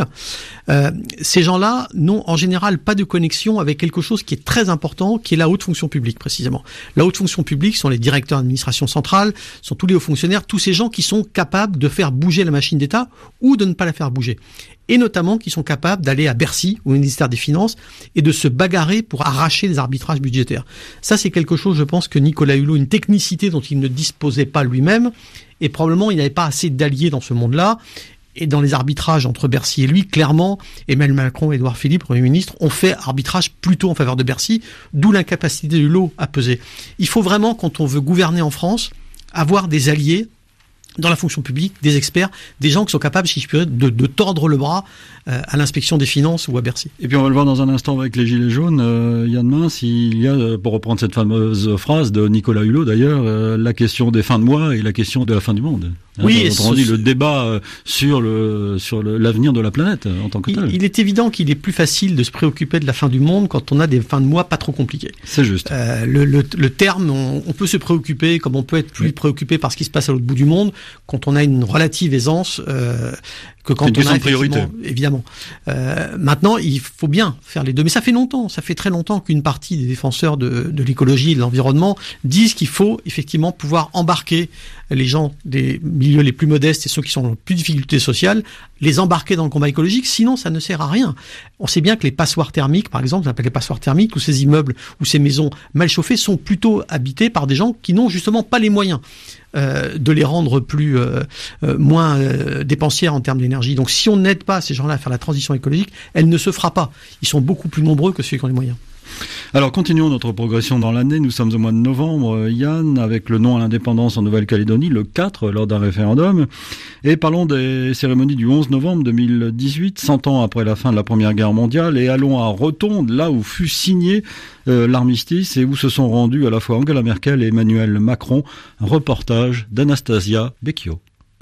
ces gens-là n'ont en général pas de connexion avec quelque chose qui est très important, qui est la haute fonction publique, précisément. La haute fonction publique sont les directeurs d'administration centrale, sont tous les hauts fonctionnaires, tous ces gens qui sont capables de faire bouger la machine d'État ou de ne pas la faire bouger. Et notamment qui sont capables d'aller à Bercy ou au ministère des Finances et de se bagarrer pour arracher les arbitrages budgétaires. Ça, c'est quelque chose, je pense, que Nicolas Hulot, une technicité dont il ne disposait pas lui-même, et probablement il n'avait pas assez d'alliés dans ce monde-là. Et dans les arbitrages entre Bercy et lui, clairement, Emmanuel Macron et Édouard Philippe, Premier ministre, ont fait arbitrage plutôt en faveur de Bercy, d'où l'incapacité de Hulot à peser. Il faut vraiment, quand on veut gouverner en France, avoir des alliés dans la fonction publique, des experts, des gens qui sont capables, si je puis dire, de tordre le bras à l'inspection des finances ou à Bercy. Et puis on va le voir dans un instant avec les Gilets jaunes. Yann Mince, il y a, pour reprendre cette fameuse phrase de Nicolas Hulot d'ailleurs, la question des fins de mois et la question de la fin du monde. Oui, autrement dit, le débat sur l'avenir de la planète en tant que tel. Il est évident qu'il est plus facile de se préoccuper de la fin du monde quand on a des fins de mois pas trop compliquées. C'est juste. Le terme, on peut se préoccuper comme on peut être plus préoccupé par ce qui se passe à l'autre bout du monde quand on a une relative aisance que quand on a priorité. Évidemment. Maintenant, il faut bien faire les deux. Mais ça fait très longtemps qu'une partie des défenseurs de l'écologie et de l'environnement disent qu'il faut effectivement pouvoir embarquer les gens des milieux les plus modestes et ceux qui sont dans les plus difficultés sociales, les embarquer dans le combat écologique, sinon ça ne sert à rien. On sait bien que les passoires thermiques, par exemple, on appelle les passoires thermiques, ou ces immeubles ou ces maisons mal chauffées sont plutôt habités par des gens qui n'ont justement pas les moyens de les rendre moins dépensières en termes d'énergie. Donc si on n'aide pas ces gens-là à faire la transition écologique, elle ne se fera pas. Ils sont beaucoup plus nombreux que ceux qui ont les moyens. Alors continuons notre progression dans l'année. Nous sommes au mois de novembre, Yann, avec le non à l'indépendance en Nouvelle-Calédonie, le 4, lors d'un référendum. Et parlons des cérémonies du 11 novembre 2018, 100 ans après la fin de la Première Guerre mondiale, et allons à Rotonde, là où fut signé l'armistice et où se sont rendus à la fois Angela Merkel et Emmanuel Macron. Un reportage d'Anastasia Becchio.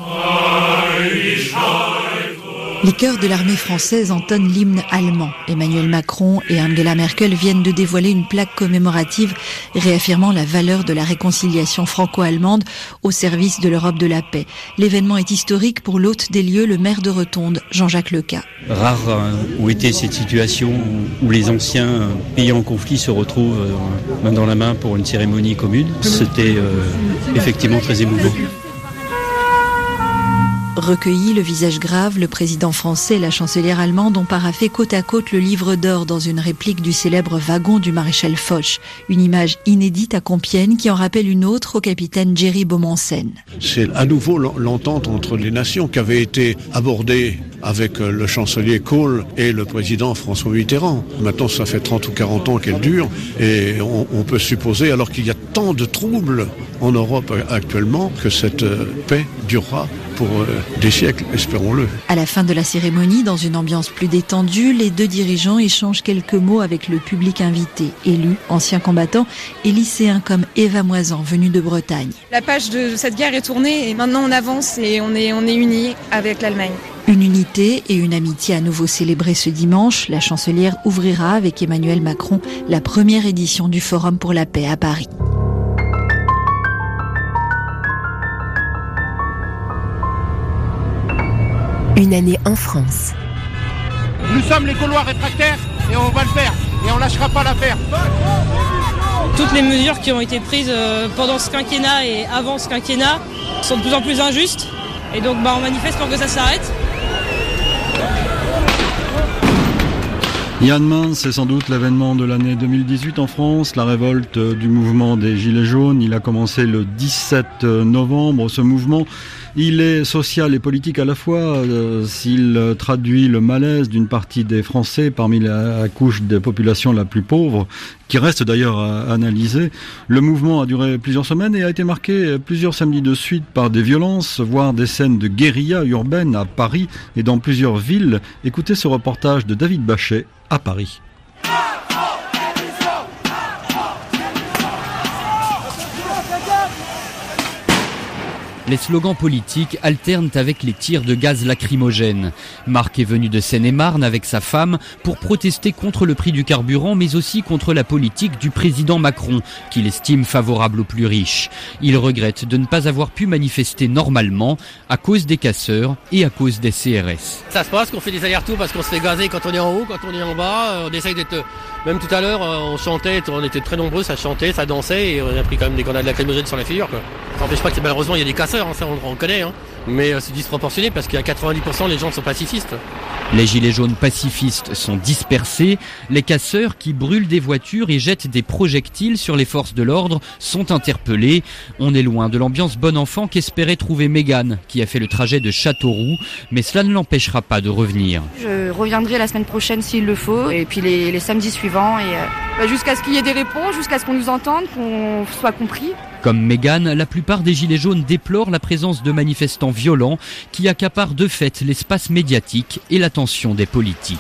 Les chœurs de l'armée française entonnent l'hymne allemand. Emmanuel Macron et Angela Merkel viennent de dévoiler une plaque commémorative réaffirmant la valeur de la réconciliation franco-allemande au service de l'Europe de la paix. L'événement est historique pour l'hôte des lieux, le maire de Rotonde, Jean-Jacques Leca. Rare où était cette situation où les anciens pays en conflit se retrouvent main dans la main pour une cérémonie commune. C'était effectivement très émouvant. Recueillis, le visage grave, le président français et la chancelière allemande ont paraphé côte à côte le livre d'or dans une réplique du célèbre wagon du maréchal Foch. Une image inédite à Compiègne qui en rappelle une autre au capitaine Jerry Beaumont-Sen. C'est à nouveau l'entente entre les nations qui avait été abordée avec le chancelier Kohl et le président François Mitterrand. Maintenant, ça fait 30 ou 40 ans qu'elle dure et on peut supposer, alors qu'il y a tant de troubles en Europe actuellement, que cette paix durera pour des siècles, espérons-le. À la fin de la cérémonie, dans une ambiance plus détendue, les deux dirigeants échangent quelques mots avec le public invité, élus, anciens combattants et lycéens comme Eva Moisan, venue de Bretagne. La page de cette guerre est tournée et maintenant on avance et on est unis avec l'Allemagne. Une unité et une amitié à nouveau célébrées ce dimanche. La chancelière ouvrira avec Emmanuel Macron la première édition du Forum pour la paix à Paris. Une année en France. Nous sommes les Gaulois réfractaires et on va le faire. Et on lâchera pas l'affaire. Toutes les mesures qui ont été prises pendant ce quinquennat et avant ce quinquennat sont de plus en plus injustes. Et donc on manifeste pour que ça s'arrête. Yann Mince, c'est sans doute l'événement de l'année 2018 en France, la révolte du mouvement des Gilets jaunes. Il a commencé le 17 novembre. Ce mouvement, il est social et politique à la fois, s'il traduit le malaise d'une partie des Français parmi la couche de population la plus pauvre, qui reste d'ailleurs à analyser. Le mouvement a duré plusieurs semaines et a été marqué plusieurs samedis de suite par des violences, voire des scènes de guérilla urbaine à Paris et dans plusieurs villes. Écoutez ce reportage de David Bachet à Paris. Les slogans politiques alternent avec les tirs de gaz lacrymogènes. Marc est venu de Seine-et-Marne avec sa femme pour protester contre le prix du carburant, mais aussi contre la politique du président Macron, qu'il estime favorable aux plus riches. Il regrette de ne pas avoir pu manifester normalement à cause des casseurs et à cause des CRS. Ça se passe qu'on fait des allers-retours parce qu'on se fait gazer quand on est en haut, quand on est en bas. On essaye d'être... Même tout à l'heure, on chantait, on était très nombreux, ça chantait, ça dansait et on a pris quand même des grenades lacrymogènes sur la figure, quoi. Ça n'empêche pas que malheureusement il y a des casseurs, ça on connaît, mais c'est disproportionné parce qu'il y a 90% les gens sont pacifistes. Les gilets jaunes pacifistes sont dispersés, les casseurs qui brûlent des voitures et jettent des projectiles sur les forces de l'ordre sont interpellés. On est loin de l'ambiance bon enfant qu'espérait trouver Mégane, qui a fait le trajet de Châteauroux, mais cela ne l'empêchera pas de revenir. Je reviendrai la semaine prochaine s'il le faut, et puis les samedis suivants, et jusqu'à ce qu'il y ait des réponses, jusqu'à ce qu'on nous entende, qu'on soit compris. Comme Mégane, la plupart des gilets jaunes déplorent la présence de manifestants violents qui accaparent de fait l'espace médiatique et l'attention des politiques.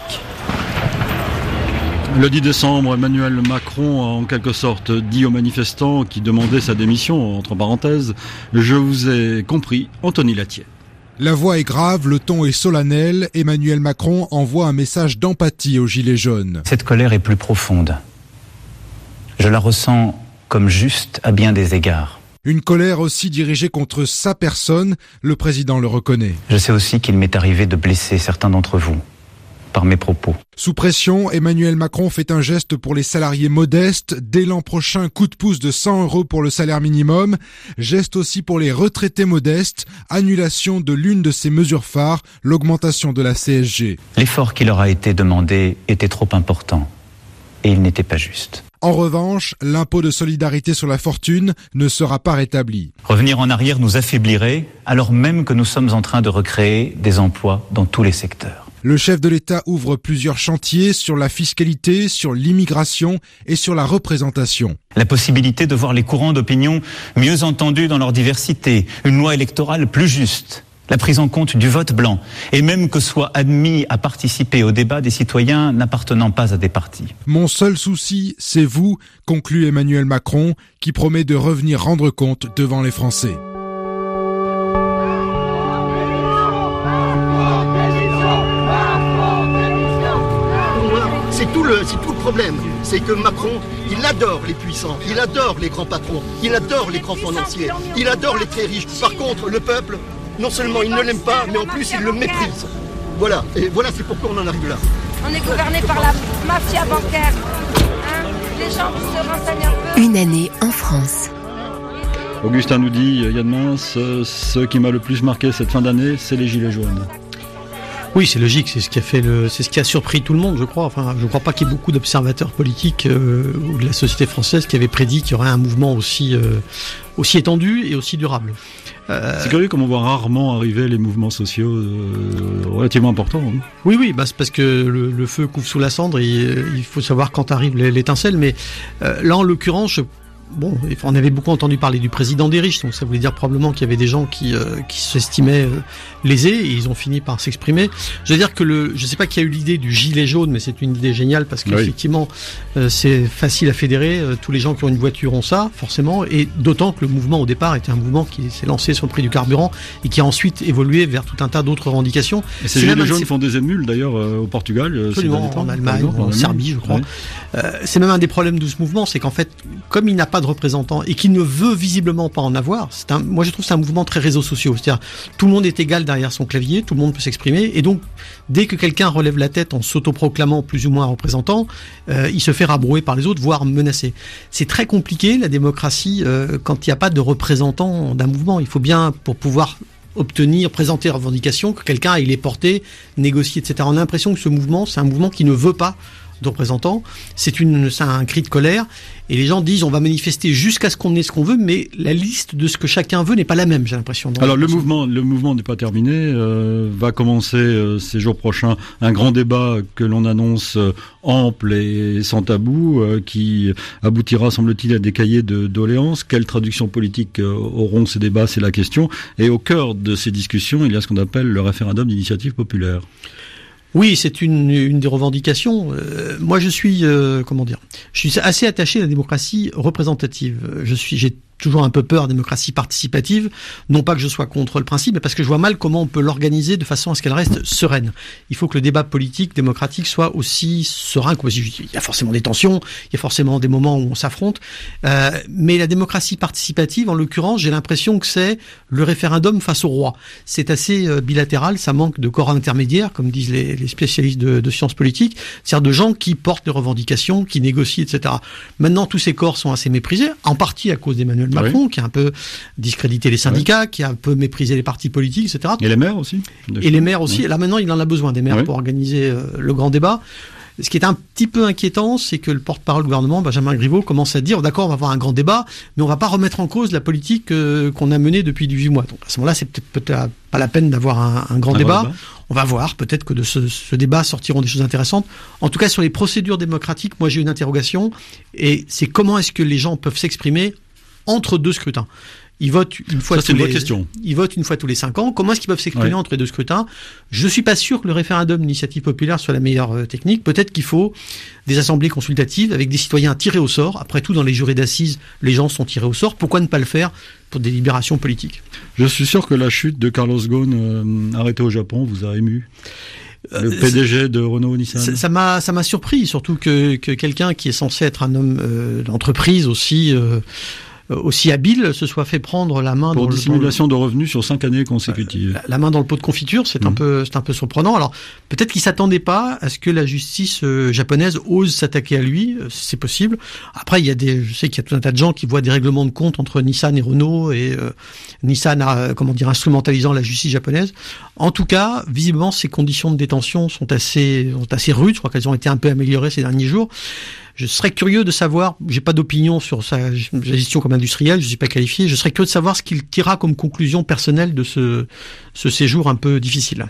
Le 10 décembre, Emmanuel Macron a en quelque sorte dit aux manifestants qui demandaient sa démission, entre parenthèses, « Je vous ai compris, Anthony Latier ». La voix est grave, le ton est solennel. Emmanuel Macron envoie un message d'empathie aux gilets jaunes. Cette colère est plus profonde. Je la ressens comme juste à bien des égards. Une colère aussi dirigée contre sa personne, le président le reconnaît. Je sais aussi qu'il m'est arrivé de blesser certains d'entre vous par mes propos. Sous pression, Emmanuel Macron fait un geste pour les salariés modestes. Dès l'an prochain, coup de pouce de 100 € pour le salaire minimum. Geste aussi pour les retraités modestes. Annulation de l'une de ses mesures phares, l'augmentation de la CSG. L'effort qui leur a été demandé était trop important et il n'était pas juste. En revanche, l'impôt de solidarité sur la fortune ne sera pas rétabli. Revenir en arrière nous affaiblirait, alors même que nous sommes en train de recréer des emplois dans tous les secteurs. Le chef de l'État ouvre plusieurs chantiers sur la fiscalité, sur l'immigration et sur la représentation. La possibilité de voir les courants d'opinion mieux entendus dans leur diversité, une loi électorale plus juste, la prise en compte du vote blanc, et même que soient admis à participer au débat des citoyens n'appartenant pas à des partis. Mon seul souci, c'est vous, conclut Emmanuel Macron, qui promet de revenir rendre compte devant les Français. C'est tout le problème, c'est que Macron, il adore les puissants, il adore les grands patrons, il adore les grands financiers, il adore les très riches. Par contre, le peuple, non seulement il ne l'aime pas, mais en plus il le méprise. Voilà, et voilà c'est pourquoi on en arrive là. On est gouverné par la mafia bancaire. Les gens se renseignent un peu. Une année en France. Augustin nous dit, Yann Mince, ce qui m'a le plus marqué cette fin d'année, c'est les gilets jaunes. Oui, c'est logique, c'est ce qui a surpris tout le monde, je crois. Enfin, je ne crois pas qu'il y ait beaucoup d'observateurs politiques ou de la société française qui avaient prédit qu'il y aurait un mouvement aussi étendu et aussi durable. C'est curieux comme on voit rarement arriver les mouvements sociaux relativement importants. Hein. Oui, c'est parce que le feu couvre sous la cendre et il faut savoir quand arrive l'étincelle. Mais là, en l'occurrence, on avait beaucoup entendu parler du président des riches, donc ça voulait dire probablement qu'il y avait des gens qui s'estimaient lésés et ils ont fini par s'exprimer. Je veux dire que je sais pas qui a eu l'idée du gilet jaune, mais c'est une idée géniale parce qu'effectivement c'est facile à fédérer. Tous les gens qui ont une voiture ont ça, forcément, et d'autant que le mouvement au départ était un mouvement qui s'est lancé sur le prix du carburant et qui a ensuite évolué vers tout un tas d'autres revendications. Et ces gilets jaunes font des émules d'ailleurs au Portugal, absolument, en Allemagne, en Serbie, je crois. Oui. C'est même un des problèmes de ce mouvement, c'est qu'en fait, comme il n'a pas de représentants et qui ne veut visiblement pas en avoir, moi je trouve que c'est un mouvement très réseaux sociaux, c'est-à-dire tout le monde est égal derrière son clavier, tout le monde peut s'exprimer et donc dès que quelqu'un relève la tête en s'autoproclamant plus ou moins représentant, il se fait rabrouer par les autres, voire menacé. C'est très compliqué la démocratie quand il n'y a pas de représentants d'un mouvement. Il faut bien, pour pouvoir présenter revendications, que quelqu'un aille les porter, négocier, etc. On a l'impression que ce mouvement, c'est un mouvement qui ne veut pas de représentants, c'est un cri de colère et les gens disent on va manifester jusqu'à ce qu'on ait ce qu'on veut, mais la liste de ce que chacun veut n'est pas la même, j'ai l'impression. Alors le mouvement n'est pas terminé, va commencer ces jours prochains un grand débat que l'on annonce ample et sans tabou, qui aboutira semble-t-il à des cahiers de doléances. Quelle traduction politique auront ces débats, c'est la question, et au cœur de ces discussions il y a ce qu'on appelle le référendum d'initiative populaire. Oui, c'est une des revendications. Moi, je suis assez attaché à la démocratie représentative. J'ai toujours un peu peur, démocratie participative, non pas que je sois contre le principe, mais parce que je vois mal comment on peut l'organiser de façon à ce qu'elle reste sereine. Il faut que le débat politique, démocratique soit aussi serein. Il y a forcément des tensions, il y a forcément des moments où on s'affronte, mais la démocratie participative, en l'occurrence, j'ai l'impression que c'est le référendum face au roi. C'est assez bilatéral, ça manque de corps intermédiaire, comme disent les spécialistes de sciences politiques, c'est-à-dire de gens qui portent des revendications, qui négocient, etc. Maintenant, tous ces corps sont assez méprisés, en partie à cause d'Emmanuel Macron, qui a un peu discrédité les syndicats, qui a un peu méprisé les partis politiques, etc. Et les maires aussi. Et les maires aussi. Là maintenant, il en a besoin des maires pour organiser le grand débat. Ce qui est un petit peu inquiétant, c'est que le porte-parole du gouvernement, Benjamin Griveaux, commence à dire d'accord, on va avoir un grand débat, mais on va pas remettre en cause la politique qu'on a menée depuis 18 mois. Donc à ce moment-là, c'est peut-être pas la peine d'avoir un grand débat. On va voir, peut-être que de ce débat sortiront des choses intéressantes. En tout cas, sur les procédures démocratiques, moi j'ai une interrogation, et c'est comment est-ce que les gens peuvent s'exprimer entre deux scrutins. Ils votent une fois tous les 5 ans. Comment est-ce qu'ils peuvent s'exprimer entre les deux scrutins? Je suis pas sûr que le référendum d'initiative populaire soit la meilleure technique. Peut-être qu'il faut des assemblées consultatives avec des citoyens tirés au sort. Après tout, dans les jurys d'assises, les gens sont tirés au sort. Pourquoi ne pas le faire pour des libérations politiques? Je suis sûr que la chute de Carlos Ghosn, arrêté au Japon, vous a ému. Le PDG de Renault-Nissan. Ça m'a surpris, surtout que quelqu'un qui est censé être un homme d'entreprise aussi habile se soit fait prendre la main pour dissimulation de revenus sur 5 années consécutives. La main dans le pot de confiture, c'est un peu surprenant. Alors peut-être qu'il s'attendait pas à ce que la justice japonaise ose s'attaquer à lui, c'est possible. Après je sais qu'il y a tout un tas de gens qui voient des règlements de compte entre Nissan et Renault, et Nissan instrumentalisant la justice japonaise. En tout cas, visiblement ces conditions de détention sont assez rudes, je crois qu'elles ont été un peu améliorées ces derniers jours. Je serais curieux de savoir, j'ai pas d'opinion sur sa gestion comme industriel, je suis pas qualifié, je serais curieux de savoir ce qu'il tira comme conclusion personnelle de ce séjour un peu difficile.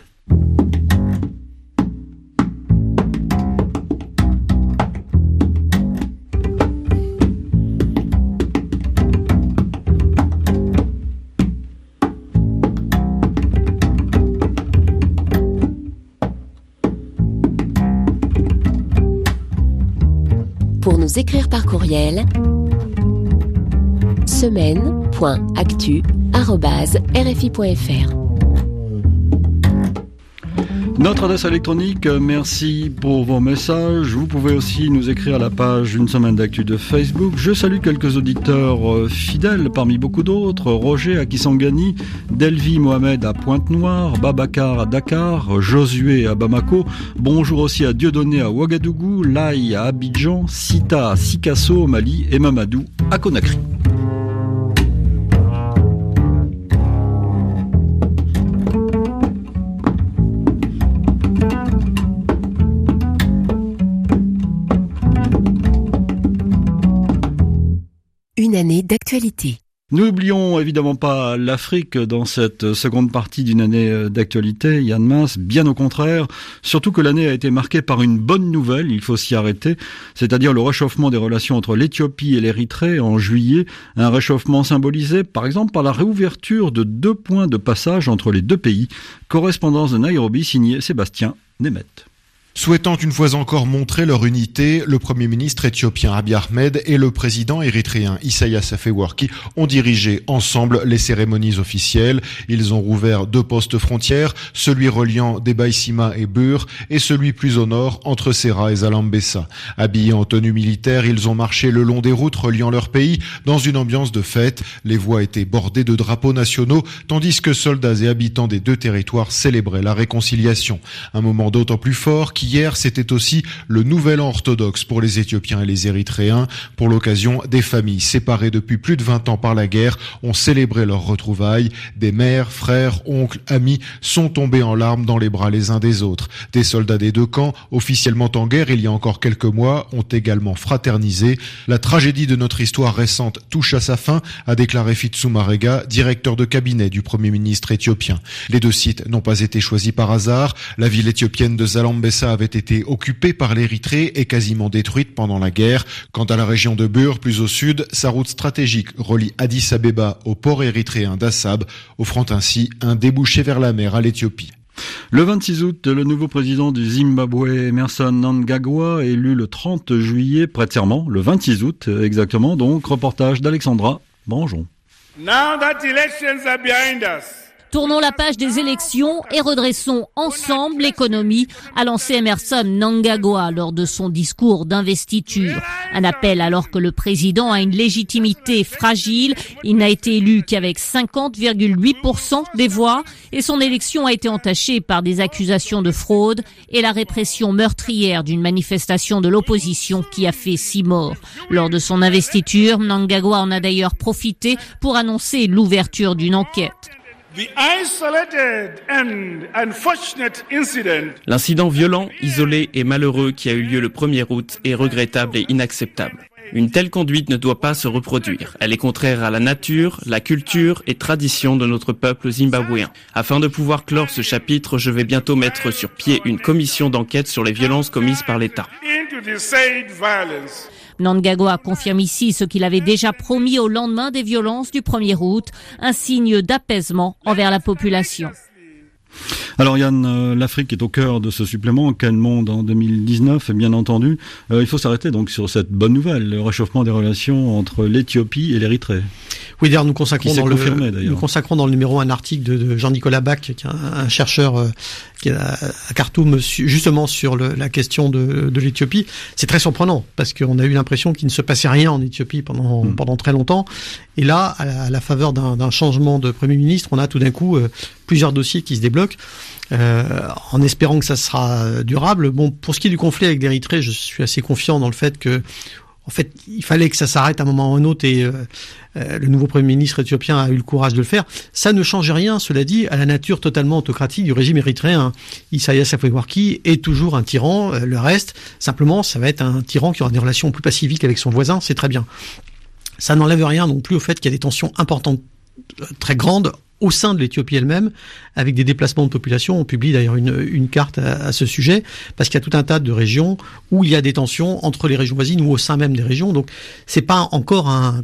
Pour nous écrire par courriel, semaine.actu@rfi.fr. Notre adresse électronique, merci pour vos messages. Vous pouvez aussi nous écrire à la page Une Semaine d'Actu de Facebook. Je salue quelques auditeurs fidèles parmi beaucoup d'autres. Roger à Kisangani, Delvi Mohamed à Pointe-Noire, Babacar à Dakar, Josué à Bamako. Bonjour aussi à Dieudonné à Ouagadougou, Lai à Abidjan, Sita à Sikasso au Mali et Mamadou à Conakry. Une année d'actualité. N'oublions évidemment pas l'Afrique dans cette seconde partie d'une année d'actualité, Yann Mince, bien au contraire, surtout que l'année a été marquée par une bonne nouvelle, il faut s'y arrêter, c'est-à-dire le réchauffement des relations entre l'Éthiopie et l'Érythrée en juillet, un réchauffement symbolisé par exemple par la réouverture de 2 points de passage entre les deux pays. Correspondance de Nairobi signée Sébastien Nemeth. Souhaitant une fois encore montrer leur unité, le Premier ministre éthiopien Abiy Ahmed et le président érythréen Isaias Afewerki ont dirigé ensemble les cérémonies officielles. Ils ont rouvert 2 postes frontières, celui reliant Debaïsima et Bur et celui plus au nord entre Serra et Zalambessa. Habillés en tenue militaire, ils ont marché le long des routes reliant leur pays dans une ambiance de fête. Les voies étaient bordées de drapeaux nationaux, tandis que soldats et habitants des 2 territoires célébraient la réconciliation. Un moment d'autant plus fort qu'hier, c'était aussi le nouvel an orthodoxe pour les Éthiopiens et les Érythréens. Pour l'occasion, des familles séparées depuis plus de 20 ans par la guerre ont célébré leurs retrouvailles. Des mères, frères, oncles, amis sont tombés en larmes dans les bras les uns des autres. Des soldats des 2 camps, officiellement en guerre il y a encore quelques mois, ont également fraternisé. La tragédie de notre histoire récente touche à sa fin, a déclaré Fitsum Marega, directeur de cabinet du Premier ministre éthiopien. Les 2 sites n'ont pas été choisis par hasard. La ville éthiopienne de Zalambessa avait été occupée par l'Érythrée et quasiment détruite pendant la guerre. Quant à la région de Bur, plus au sud, sa route stratégique relie Addis Abeba au port érythréen d'Assab, offrant ainsi un débouché vers la mer à l'Éthiopie. Le 26 août, le nouveau président du Zimbabwe, Emmerson Mnangagwa, élu le 30 juillet, prête serment, le 26 août exactement, donc reportage d'Alexandra Brangeon. Now that elections are behind us. Tournons la page des élections et redressons ensemble l'économie, a lancé Emmerson Mnangagwa lors de son discours d'investiture. Un appel alors que le président a une légitimité fragile. Il n'a été élu qu'avec 50,8% des voix et son élection a été entachée par des accusations de fraude et la répression meurtrière d'une manifestation de l'opposition qui a fait 6 morts. Lors de son investiture, Mnangagwa en a d'ailleurs profité pour annoncer l'ouverture d'une enquête. L'incident violent, isolé et malheureux qui a eu lieu le 1er août est regrettable et inacceptable. Une telle conduite ne doit pas se reproduire. Elle est contraire à la nature, la culture et tradition de notre peuple zimbabwéen. Afin de pouvoir clore ce chapitre, je vais bientôt mettre sur pied une commission d'enquête sur les violences commises par l'État. Mnangagwa confirme ici ce qu'il avait déjà promis au lendemain des violences du 1er août, un signe d'apaisement envers la population. Alors Yann, l'Afrique est au cœur de ce supplément Quel Monde en 2019, bien entendu. Il faut s'arrêter donc sur cette bonne nouvelle, le réchauffement des relations entre l'Éthiopie et l'Érythrée. Oui, d'ailleurs, nous consacrons dans le numéro un article de Jean-Nicolas Bach, qui est un chercheur qui est à Khartoum, justement sur la question de l'Éthiopie. C'est très surprenant, parce qu'on a eu l'impression qu'il ne se passait rien en Éthiopie pendant très longtemps. Et là, à la faveur d'un changement de Premier ministre, on a tout d'un coup plusieurs dossiers qui se débloquent. En espérant que ça sera durable. Bon, pour ce qui est du conflit avec l'Érythrée, je suis assez confiant dans le fait que, en fait, il fallait que ça s'arrête à un moment ou à un autre et le nouveau Premier ministre éthiopien a eu le courage de le faire. Ça ne change rien, cela dit, à la nature totalement autocratique du régime érythréen. Isaias Afwerki est toujours un tyran, le reste, simplement, ça va être un tyran qui aura des relations plus pacifiques avec son voisin, c'est très bien. Ça n'enlève rien non plus au fait qu'il y a des tensions importantes, très grandes, au sein de l'Éthiopie elle-même, avec des déplacements de population. On publie d'ailleurs une carte à ce sujet, parce qu'il y a tout un tas de régions où il y a des tensions entre les régions voisines ou au sein même des régions. Donc, c'est pas encore un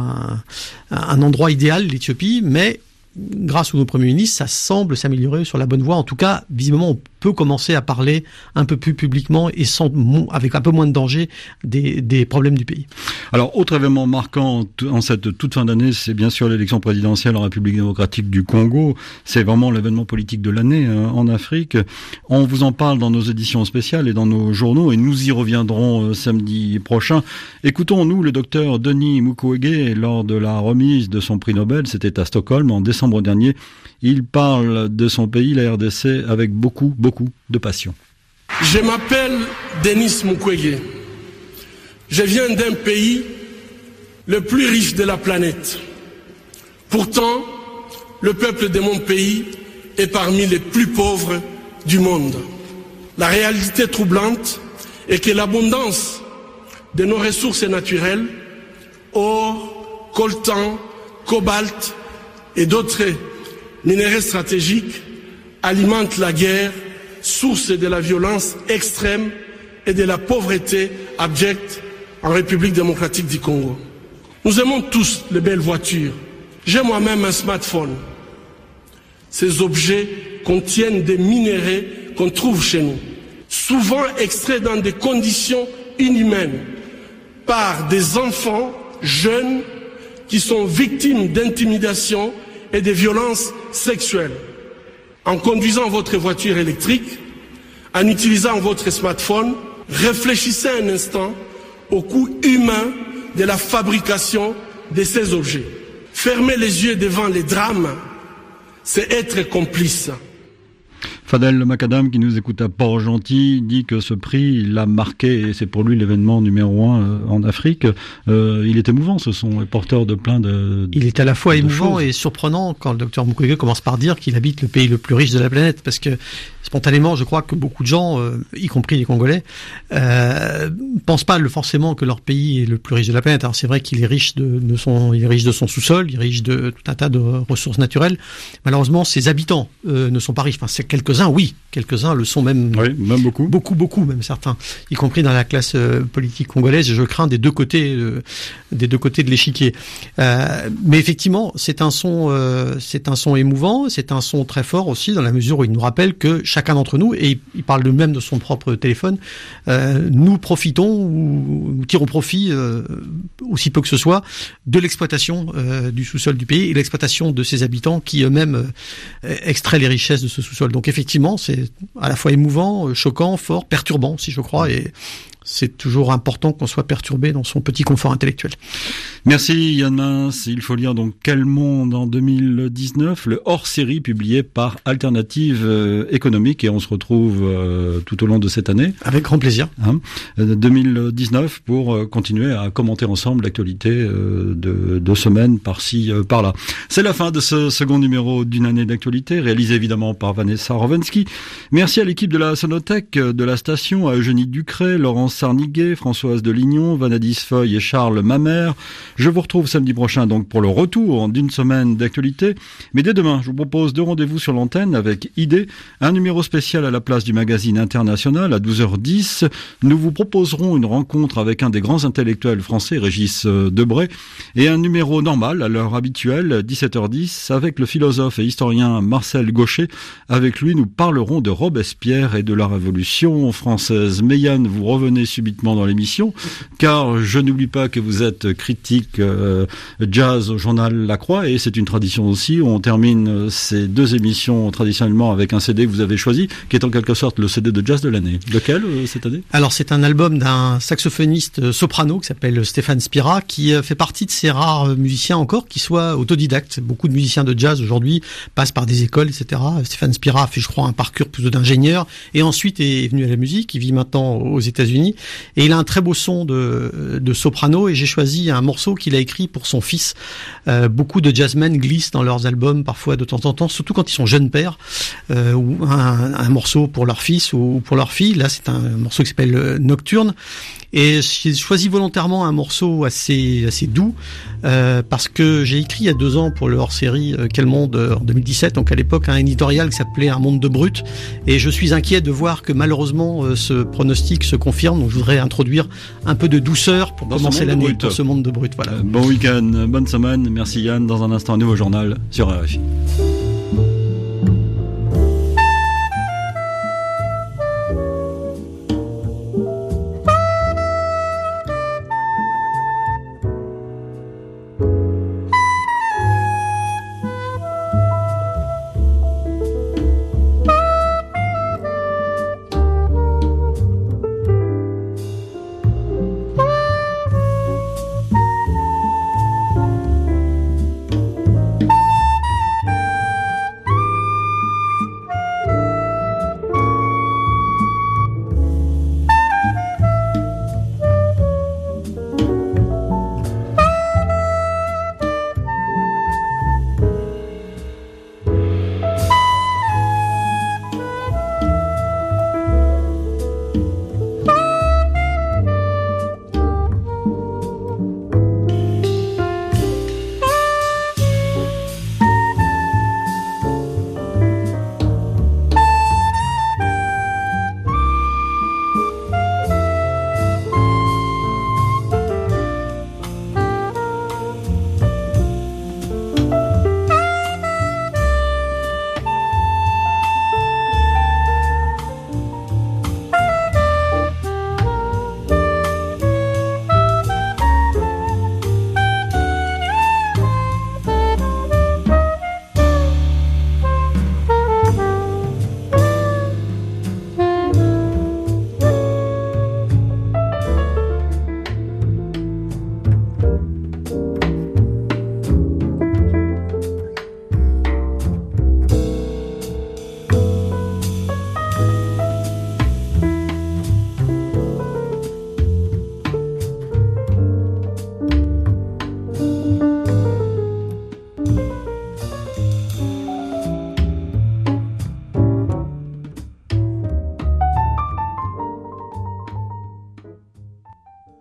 endroit idéal, l'Éthiopie, mais grâce aux nouveaux premiers ministres, ça semble s'améliorer sur la bonne voie. En tout cas, visiblement, on peut commencer à parler un peu plus publiquement et avec un peu moins de danger des problèmes du pays. Alors, autre événement marquant en cette toute fin d'année, c'est bien sûr l'élection présidentielle en République démocratique du Congo. C'est vraiment l'événement politique de l'année en Afrique. On vous en parle dans nos éditions spéciales et dans nos journaux et nous y reviendrons samedi prochain. Écoutons-nous le docteur Denis Mukwege lors de la remise de son prix Nobel, c'était à Stockholm en décembre dernier. Il parle de son pays, la RDC, avec beaucoup de passion. Je m'appelle Denis Mukwege. Je viens d'un pays le plus riche de la planète. Pourtant, le peuple de mon pays est parmi les plus pauvres du monde. La réalité troublante est que l'abondance de nos ressources naturelles, or, coltan, cobalt et d'autres minéraux stratégiques, alimente la guerre, source de la violence extrême et de la pauvreté abjecte en République démocratique du Congo. Nous aimons tous les belles voitures. J'ai moi-même un smartphone. Ces objets contiennent des minéraux qu'on trouve chez nous, souvent extraits dans des conditions inhumaines par des enfants jeunes qui sont victimes d'intimidation et de violences sexuelles. En conduisant votre voiture électrique, en utilisant votre smartphone, réfléchissez un instant au coût humain de la fabrication de ces objets. Fermer les yeux devant les drames, c'est être complice. Fadel Makadam, qui nous écoute à Port-Gentil, dit que ce prix l'a marqué et c'est pour lui l'événement numéro 1 en Afrique. Il est émouvant, ce son, porteur de plein de Il est à la fois émouvant choses. Et surprenant quand le docteur Mukwege commence par dire qu'il habite le pays le plus riche de la planète, parce que spontanément, je crois que beaucoup de gens, y compris les Congolais, pensent pas forcément que leur pays est le plus riche de la planète. Alors c'est vrai qu'il est riche de son sous-sol, il est riche de tout un tas de ressources naturelles. Malheureusement, ses habitants ne sont pas riches. Enfin, c'est quelques-uns, oui, quelques-uns le sont même. Oui, même beaucoup. Beaucoup, même certains, y compris dans la classe politique congolaise. Je crains des deux côtés de l'échiquier. Mais effectivement, c'est un son émouvant, c'est un son très fort aussi dans la mesure où il nous rappelle que chacun d'entre nous, et il parle de même de son propre téléphone, nous profitons ou tirent au profit, aussi peu que ce soit, de l'exploitation du sous-sol du pays et l'exploitation de ses habitants qui eux-mêmes extraient les richesses de ce sous-sol. Donc effectivement, c'est à la fois émouvant, choquant, fort, perturbant aussi, je crois, et c'est toujours important qu'on soit perturbé dans son petit confort intellectuel. Merci Yann Mince. Il faut lire donc Quel monde en 2019, le hors-série publié par Alternative économique, et on se retrouve tout au long de cette année. Avec grand plaisir. 2019 pour continuer à commenter ensemble l'actualité de 2 semaines par-ci, par-là. C'est la fin de ce second numéro d'une année d'actualité, réalisé évidemment par Vanessa Rovensky. Merci à l'équipe de la Sonothèque, de la station, à Eugénie Ducret, Laurence Sarniguet, Françoise Delignon, Vanadis Foy et Charles Mamère. Je vous retrouve samedi prochain donc pour le retour d'une semaine d'actualité. Mais dès demain, je vous propose 2 rendez-vous sur l'antenne avec Idée, un numéro spécial à la place du magazine International à 12h10. Nous vous proposerons une rencontre avec un des grands intellectuels français, Régis Debray, et un numéro normal à l'heure habituelle, 17h10, avec le philosophe et historien Marcel Gaucher. Avec lui, nous parlerons de Robespierre et de la Révolution française. Mais Yann, vous revenez subitement dans l'émission, car je n'oublie pas que vous êtes critique jazz au journal La Croix, et c'est une tradition aussi. On termine ces 2 émissions traditionnellement avec un CD que vous avez choisi, qui est en quelque sorte le CD de jazz de l'année. Lequel cette année ? Alors c'est un album d'un saxophoniste soprano qui s'appelle Stéphane Spira, qui fait partie de ces rares musiciens encore qui soient autodidactes. Beaucoup de musiciens de jazz aujourd'hui passent par des écoles, etc. Stéphane Spira a fait, je crois, un parcours plutôt d'ingénieur, et ensuite est venu à la musique. Il vit maintenant aux États-Unis, et il a un très beau son de soprano, et j'ai choisi un morceau qu'il a écrit pour son fils. Beaucoup de jazzmen glissent dans leurs albums parfois de temps en temps, surtout quand ils sont jeunes pères, ou un morceau pour leur fils ou pour leur fille. Là, c'est un morceau qui s'appelle Nocturne, et j'ai choisi volontairement un morceau assez doux, parce que j'ai écrit il y a 2 ans pour le hors-série Quel monde en 2017, donc à l'époque un éditorial qui s'appelait Un monde de brut, et je suis inquiet de voir que malheureusement ce pronostic se confirme. Donc je voudrais introduire un peu de douceur pour commencer l'année dans ce monde de brut. Voilà. Bon week-end, bonne semaine. Merci Yann. Dans un instant, un nouveau journal sur RFI.